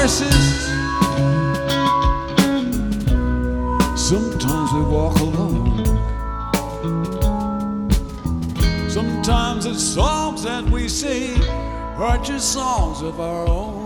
horses. Sometimes we walk alone. Sometimes the songs that we sing are just songs of our own.